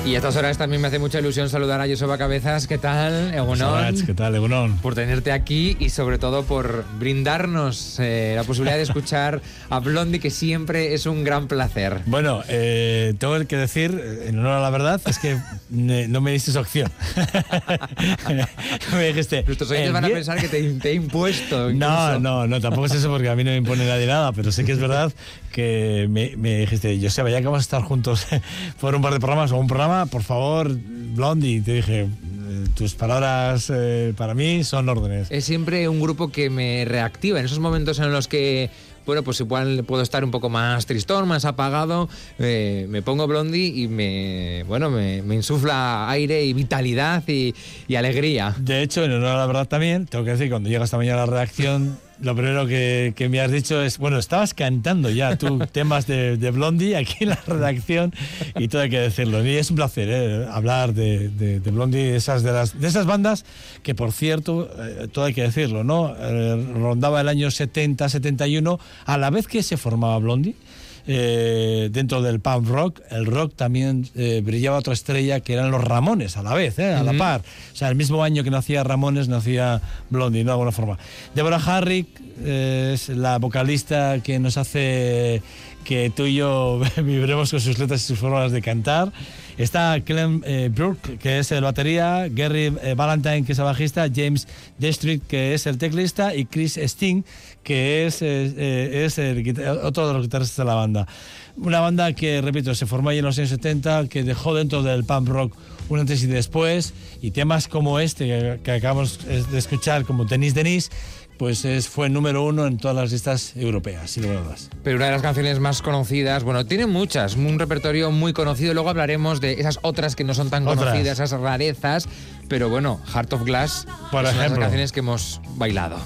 Y a estas horas también me hace mucha ilusión saludar a Joseba Cabezas. ¿Qué tal, Egunon? ¿Qué tal, Egunon? Por tenerte aquí y sobre todo por brindarnos la posibilidad de escuchar a Blondie, que siempre es un gran placer. Bueno, tengo que decir, en honor a la verdad, es que no me diste opción. No me dijiste... Nuestros oyentes van a pensar que te he impuesto. No, tampoco es eso, porque a mí no me impone nadie nada, pero sé que es verdad que me dijiste, Joseba, ya que vamos a estar juntos por un par de programas o un programa, por favor, Blondie. Te dije, tus palabras para mí son órdenes. Es siempre un grupo que me reactiva en esos momentos en los que, bueno, pues igual puedo estar un poco más tristón, más apagado, me pongo Blondie y me insufla aire y vitalidad y alegría. De hecho, en honor a la verdad también, tengo que decir, cuando llega esta mañana a la redacción, lo primero que me has dicho es, bueno, estabas cantando ya tú temas de Blondie aquí en la redacción, y todo hay que decirlo. Y es un placer hablar de Blondie, de esas bandas que, por cierto, todo hay que decirlo, ¿no? Rondaba el año 70, 71, a la vez que se formaba Blondie. Dentro del punk rock, el rock también brillaba otra estrella, que eran los Ramones, a la vez, a la par. O sea, el mismo año que nacía Ramones, nacía Blondie, ¿no? De alguna forma. Deborah Harry es la vocalista que nos hace que tú y yo vibremos con sus letras y sus formas de cantar. Está Clem Burke, que es el batería, Gary Valentine, que es el bajista, James Destrick, que es el teclista, y Chris Sting, que es otro de los guitarristas de la banda. Una banda que, repito, se formó ahí en los años 70, que dejó dentro del punk rock un antes y después, y temas como este que acabamos de escuchar, como Denise, pues fue número 1 en todas las listas europeas, sin lugar a dudas. Pero una de las canciones más conocidas, bueno, tiene muchas, un repertorio muy conocido, luego hablaremos de esas otras que no son tan conocidas, esas rarezas, pero bueno, Heart of Glass, por ejemplo, son las canciones que hemos bailado.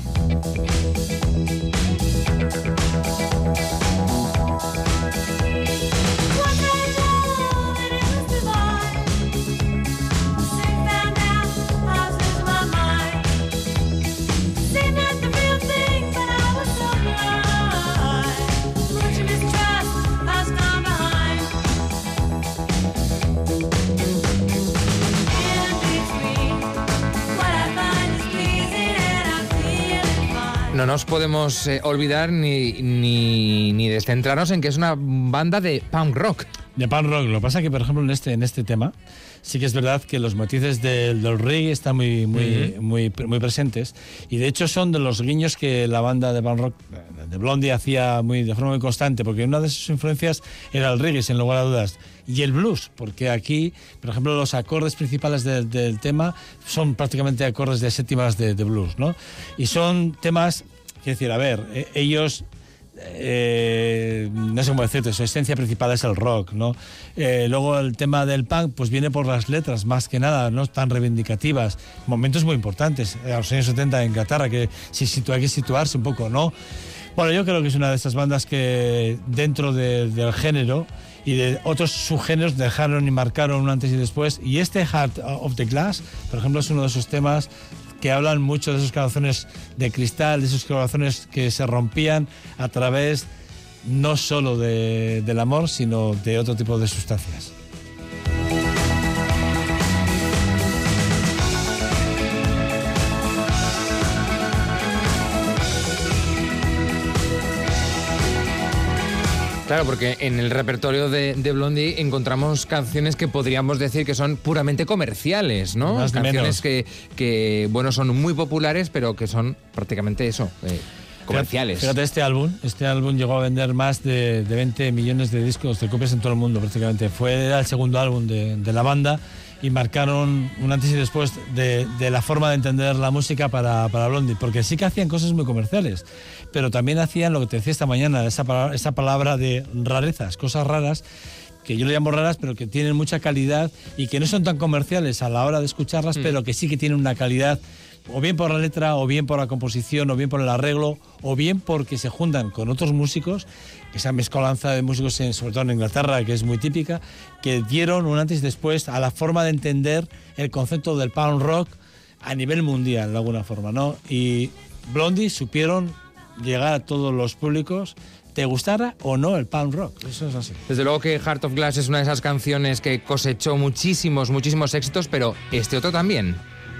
No nos podemos olvidar ni descentrarnos en que es una banda de punk rock. De punk rock. Lo que pasa es que, por ejemplo, en este tema, sí que es verdad que los matices del reggae están muy presentes. Y de hecho son de los guiños que la banda de punk rock de Blondie hacía de forma muy constante, porque una de sus influencias era el reggae, sin lugar a dudas. Y el blues, porque aquí, por ejemplo, los acordes principales del tema son prácticamente acordes de séptimas de blues, ¿no? Y son temas, quiero decir, a ver, ellos... no sé cómo decirte, su esencia principal es el rock, ¿no? Luego el tema del punk pues viene por las letras, más que nada, no tan reivindicativas, momentos muy importantes a los años 70 en Inglaterra, que hay que situarse un poco, ¿no? Bueno, yo creo que es una de esas bandas que dentro del género y de otros subgéneros dejaron y marcaron un antes y después, y este Heart of the Glass, por ejemplo, es uno de esos temas que hablan mucho de esos corazones de cristal, de esos corazones que se rompían a través no solo del amor, sino de otro tipo de sustancias. Claro, porque en el repertorio de Blondie encontramos canciones que podríamos decir que son puramente comerciales, ¿no? Más canciones que, bueno, son muy populares, pero que son prácticamente eso, comerciales. Fíjate, este álbum llegó a vender más de 20 millones de discos, de copias en todo el mundo prácticamente. Era el segundo álbum de la banda, y marcaron un antes y después de la forma de entender la música para Blondie, porque sí que hacían cosas muy comerciales, pero también hacían lo que te decía esta mañana, esa palabra de rarezas, cosas raras, que yo le llamo raras, pero que tienen mucha calidad y que no son tan comerciales a la hora de escucharlas, pero que sí que tienen una calidad, o bien por la letra, o bien por la composición, o bien por el arreglo, o bien porque se juntan con otros músicos, esa mezcolanza de músicos, sobre todo en Inglaterra, que es muy típica, que dieron un antes y después a la forma de entender el concepto del punk rock a nivel mundial, de alguna forma, ¿no? Y Blondie supieron llegar a todos los públicos, te gustara o no el punk rock. Eso es así. Desde luego que Heart of Glass es una de esas canciones que cosechó muchísimos éxitos, pero este otro también.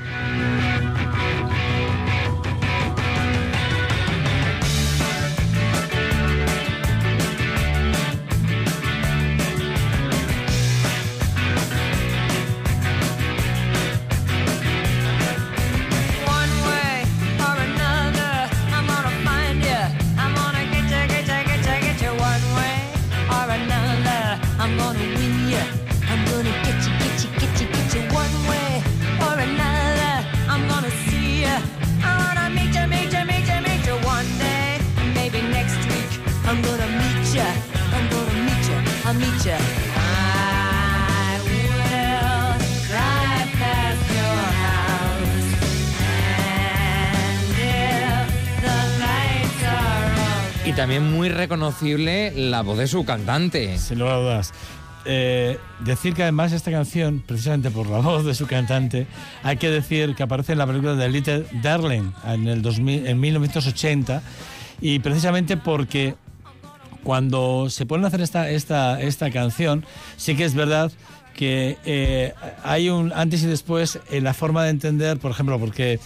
Y también muy reconocible la voz de su cantante. Sin lugar a dudas. Decir que además esta canción, precisamente por la voz de su cantante, hay que decir que aparece en la película de Little Darling en 1980, y precisamente porque cuando se ponen a hacer esta canción, sí que es verdad que hay un antes y después en la forma de entender, por ejemplo, porque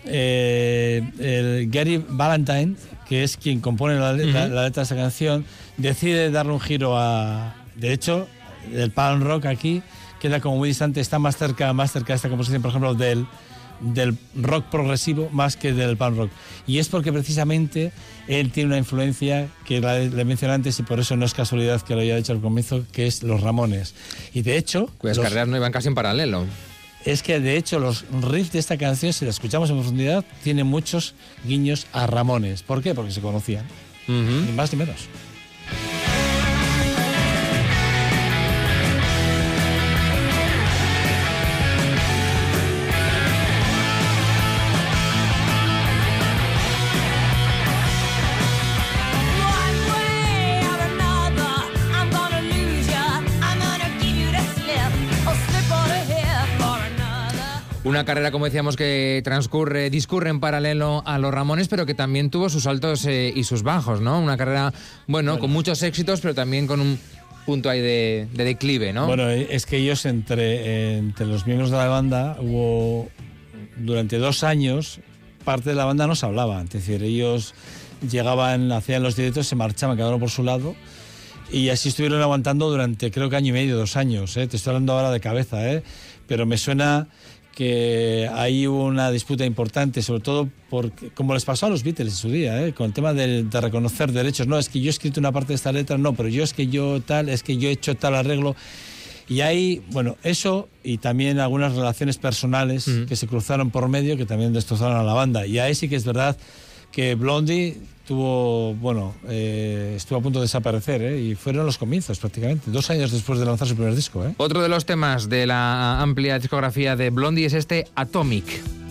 el Gary Valentine, que es quien compone la letra de esta canción, decide darle un giro de hecho, el punk rock aquí queda como muy distante, está más cerca de esta composición, por ejemplo, del rock progresivo más que del punk rock. Y es porque precisamente él tiene una influencia que le mencioné antes, y por eso no es casualidad que lo haya dicho al comienzo, que es los Ramones. Y de hecho, cuyas carreras no iban casi en paralelo. Es que de hecho los riffs de esta canción, si la escuchamos en profundidad, tienen muchos guiños a Ramones. ¿Por qué? Porque se conocían, ni más ni menos. Una carrera, como decíamos, que discurre en paralelo a los Ramones, pero que también tuvo sus altos y sus bajos, ¿no? Una carrera, bueno, con muchos éxitos, pero también con un punto ahí de declive, ¿no? Bueno, es que ellos entre los miembros de la banda hubo, durante 2 años, parte de la banda no se hablaba. Es decir, ellos llegaban, hacían los directos, se marchaban cada uno por su lado, y así estuvieron aguantando durante, creo que 1 año y medio, 2 años, ¿eh? Te estoy hablando ahora de cabeza, pero me suena que hay una disputa importante, sobre todo porque, como les pasó a los Beatles en su día, con el tema de reconocer derechos. No, es que yo he escrito una parte de esta letra, no, pero es que yo he hecho tal arreglo. Y hay, bueno, eso, y también algunas relaciones personales que se cruzaron por medio, que también destrozaron a la banda. Y ahí sí que es verdad que Blondie estuvo a punto de desaparecer, y fueron los comienzos prácticamente, 2 años después de lanzar su primer disco. Otro de los temas de la amplia discografía de Blondie es este Atomic.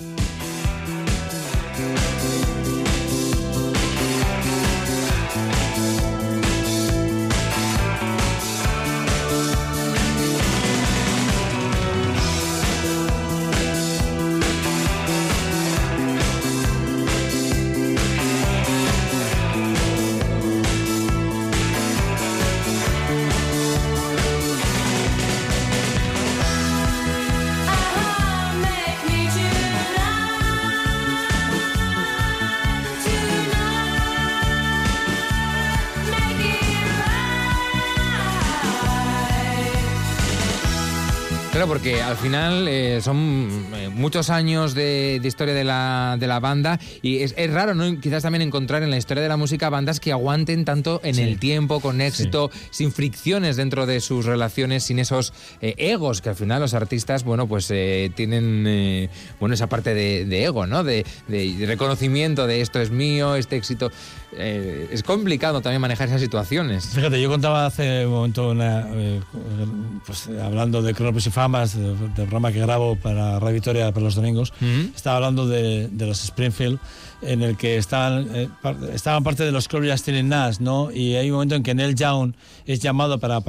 Claro, porque al final son muchos años de historia de la banda, y es raro, ¿no?, quizás también encontrar en la historia de la música bandas que aguanten tanto en el tiempo, con éxito, sin fricciones dentro de sus relaciones, sin esos egos que al final los artistas, bueno, pues tienen esa parte de ego, ¿no?, de reconocimiento de esto es mío, este éxito. Es complicado también manejar esas situaciones. Fíjate, yo contaba hace un momento hablando de Cronos y Famas, del programa que grabo para Radio Victoria para los domingos, estaba hablando de los Springfield, en el que estaban parte de los Glorious Still in Us, ¿no? Y hay un momento en que Neil Young es llamado para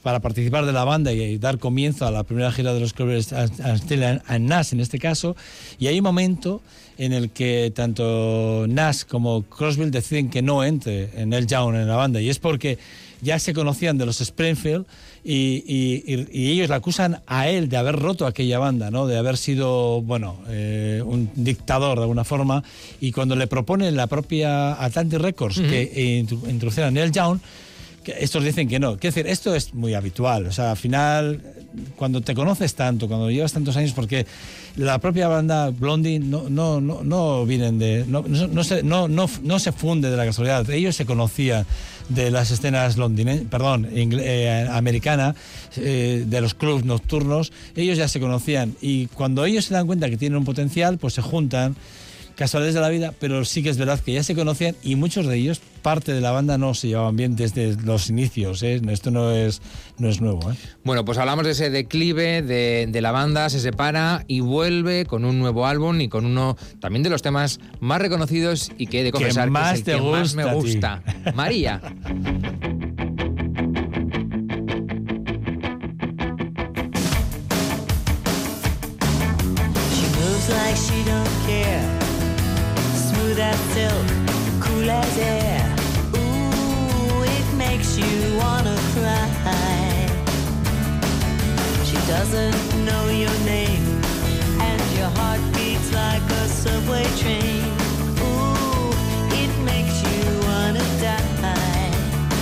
para participar de la banda y dar comienzo a la primera gira de los Crosby, Stills and Nash en este caso, y hay un momento en el que tanto Nash como Crosby deciden que no entre en Neil Young en la banda, y es porque ya se conocían de los Springfield y ellos le acusan a él de haber roto aquella banda, ¿no? De haber sido, un dictador de alguna forma, y cuando le proponen la propia Atlantic Records que introducieran a Neil Young, estos dicen que no. Quiero decir, esto es muy habitual. O sea, al final, cuando te conoces tanto, cuando llevas tantos años, porque la propia banda Blondie no vienen de... No se funde de la casualidad. Ellos se conocían de las escenas americanas, de los clubs nocturnos. Ellos ya se conocían. Y cuando ellos se dan cuenta que tienen un potencial, pues se juntan. Casualidades de la vida, pero sí que es verdad que ya se conocían y muchos de ellos, parte de la banda, no se llevaban bien desde los inicios, ¿eh? Esto no es nuevo, ¿eh? Bueno, pues hablamos de ese declive de la banda, se separa y vuelve con un nuevo álbum y con uno también de los temas más reconocidos y que he de confesar que es el que más me gusta. María. She moves like she don't care. Smooth as silk, cool as air. Ooh, it makes you wanna cry. She doesn't know your name, and your heart beats like a subway train. Ooh, it makes you wanna die.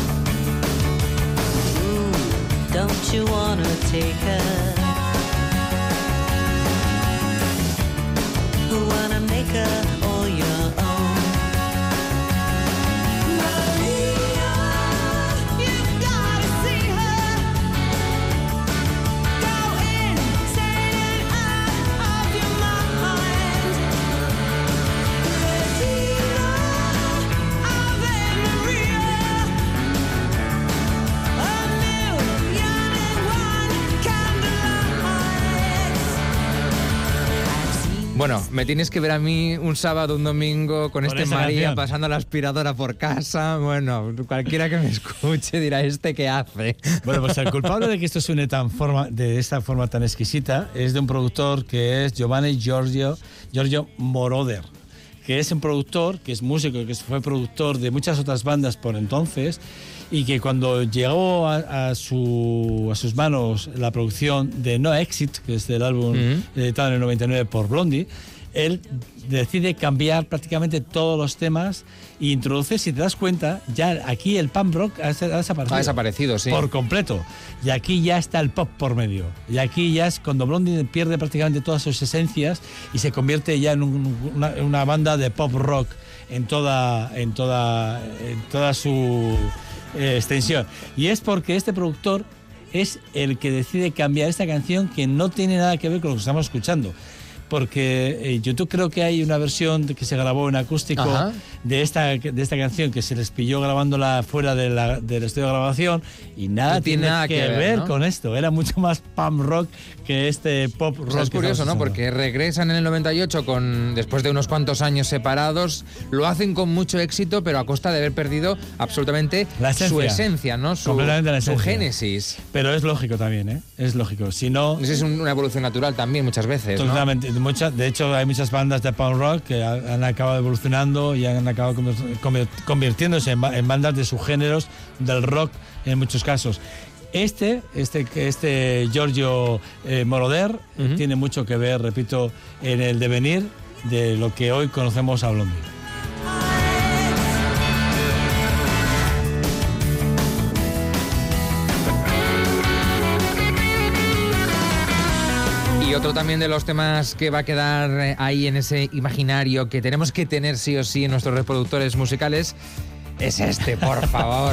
Ooh, don't you wanna take her? Wanna make her all your own. Maria, you've gotta see her. Go insane and out of your mind. Redeemer of Maria. A million and one candlelights. Bueno, me tienes que ver a mí un sábado, un domingo con este María canción, pasando la aspiradora por casa. Bueno, cualquiera que me escuche dirá, ¿este qué hace? Bueno, pues el culpable de que esto suene de esta forma tan exquisita es de un productor que es Giovanni Giorgio Moroder, que es un productor, que es músico, que fue productor de muchas otras bandas por entonces, y que cuando llegó a sus manos la producción de No Exit, que es del álbum editado en el 99 por Blondie, él decide cambiar prácticamente todos los temas e introduce, si te das cuenta, ya aquí el punk rock ha desaparecido. Ha desaparecido, sí. Por completo. Y aquí ya está el pop por medio. Y aquí ya es cuando Blondie pierde prácticamente todas sus esencias y se convierte ya en una banda de pop rock en toda su extensión. Y es porque este productor es el que decide cambiar esta canción, que no tiene nada que ver con lo que estamos escuchando. Porque en YouTube creo que hay una versión que se grabó en acústico de esta canción, que se les pilló grabándola fuera del estudio de grabación, y nada tiene nada que ver, ¿no?, con esto. Era mucho más punk rock que este pop rock. O sea, es curioso, ¿no? Porque regresan en el 98 después de unos cuantos años separados, lo hacen con mucho éxito, pero a costa de haber perdido absolutamente su esencia, ¿no? Su génesis. Pero es lógico también, ¿eh? Es lógico. Si no, es una evolución natural también muchas veces, totalmente, ¿no? De hecho, hay muchas bandas de punk rock que han acabado evolucionando y han acabado convirtiéndose en bandas de subgéneros del rock en muchos casos. Este Giorgio Moroder tiene mucho que ver, repito, en el devenir de lo que hoy conocemos a Blondie. Y otro también de los temas que va a quedar ahí en ese imaginario que tenemos que tener sí o sí en nuestros reproductores musicales es este, por favor.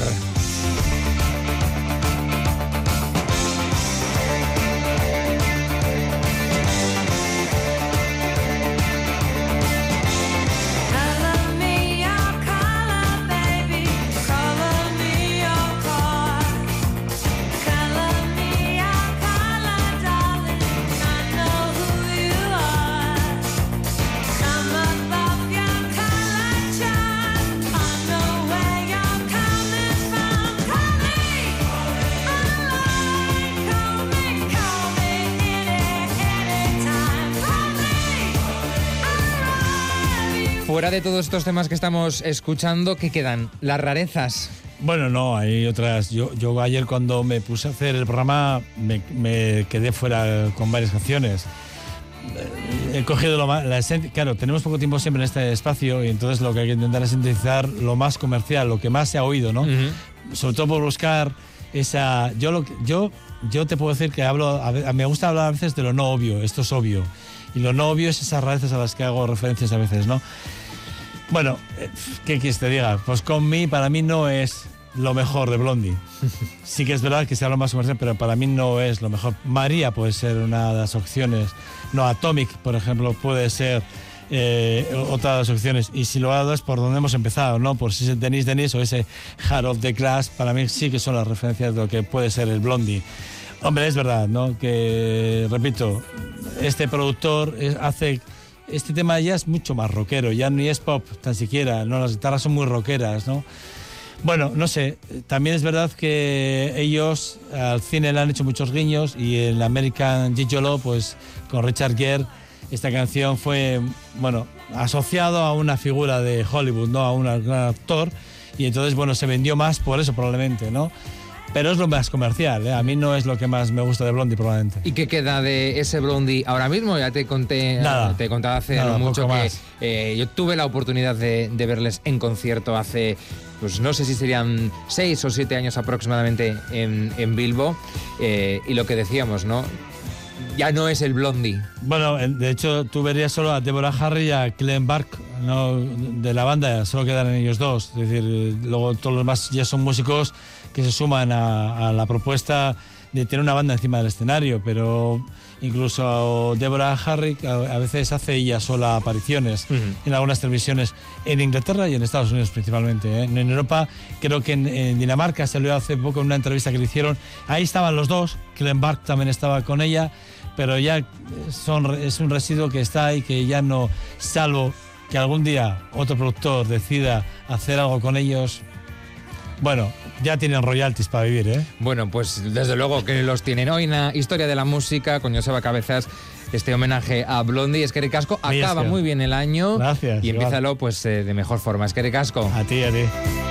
Fuera de todos estos temas que estamos escuchando, ¿qué quedan? Las rarezas. Bueno, no, hay otras. Yo ayer cuando me puse a hacer el programa me quedé fuera con varias canciones. He cogido la esencia. Claro, tenemos poco tiempo siempre en este espacio y entonces lo que hay que intentar es sintetizar lo más comercial, lo que más se ha oído, ¿no? Sobre todo por buscar esa... Yo te puedo decir que me gusta hablar a veces de lo no obvio, esto es obvio. Y lo no obvio es esas rarezas a las que hago referencias a veces, ¿no? Bueno, ¿qué quieres te diga? Pues para mí no es lo mejor de Blondie. Sí que es verdad que sea lo más comercial, pero para mí no es lo mejor. María puede ser una de las opciones. No, Atomic, por ejemplo, puede ser otra de las opciones. Y si lo hago es por donde hemos empezado, ¿no? Por ese Denise o ese Heart of the Clash, para mí sí que son las referencias de lo que puede ser el Blondie. Hombre, es verdad, ¿no? Que, repito, este productor hace... Este tema ya es mucho más rockero, ya ni es pop tan siquiera, ¿no? Las guitarras son muy rockeras, ¿no? Bueno, no sé, también es verdad que ellos al cine le han hecho muchos guiños y en American Gigolo, pues con Richard Gere, esta canción fue, bueno, asociado a una figura de Hollywood, ¿no? A un gran actor, y entonces, bueno, se vendió más por eso probablemente, ¿no? Pero es lo más comercial, ¿eh? A mí no es lo que más me gusta de Blondie probablemente. ¿Y qué queda de ese Blondie ahora mismo? Ya te conté, Nada. te contaba hace Nada, no mucho poco que yo tuve la oportunidad de verles en concierto hace, pues no sé si serían 6 o 7 años aproximadamente en Bilbo, y lo que decíamos, ¿no? Ya no es el Blondie. Bueno, de hecho, tú verías solo a Deborah Harry y a Clem Burke, ¿no? De la banda, solo quedan ellos dos. Es decir, luego todos los demás ya son músicos que se suman a la propuesta de tener una banda encima del escenario, pero incluso Deborah Harry a veces hace ella sola apariciones en algunas televisiones en Inglaterra y en Estados Unidos principalmente, ¿eh? En Europa, creo que en Dinamarca salió hace poco en una entrevista que le hicieron, ahí estaban los dos, Clem Burke también estaba con ella, pero ya es un residuo que está ahí, que ya no, salvo que algún día otro productor decida hacer algo con ellos, bueno, ya tienen royalties para vivir, ¿eh? Bueno, pues desde luego que los tienen. Hoy en la historia de la música, con Joseba Cabezas, este homenaje a Blondie. Eskerrik asko, acaba muy bien el año. Gracias. Y empiézalo pues de mejor forma. Eskerrik asko. A ti.